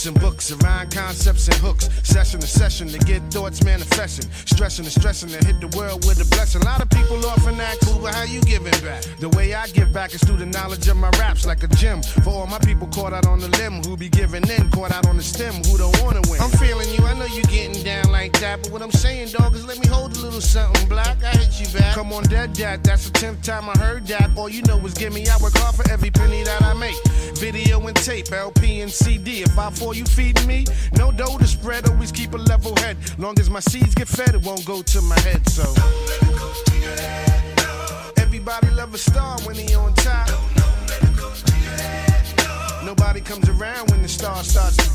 Books and books, around concepts and hooks. Session to session to get thoughts manifesting. Stressing and stressing to hit the world with a blessing. A lot of people often act cool, but how you giving back? The way I give back is through the knowledge of my raps, like a gym. For all my people caught out on the limb, who be giving in, caught out on the stem, who don't wanna win. I'm feeling you, I know you getting down like that, but what I'm saying, dog, is let me hold a little something black. I hit you back. Come on, dead dad, that's the 10th time I heard that. All you know is give me, I work hard for every penny that I make. Video and tape, LP and CD. If I fall, you feeding me? No dough to spread, always keep a level head. Long as my seeds get fed, it won't go to my head, so don't let it go to your head, no. Everybody love a star when he on top. Don't let it go to your head, no. Nobody comes around when the star starts to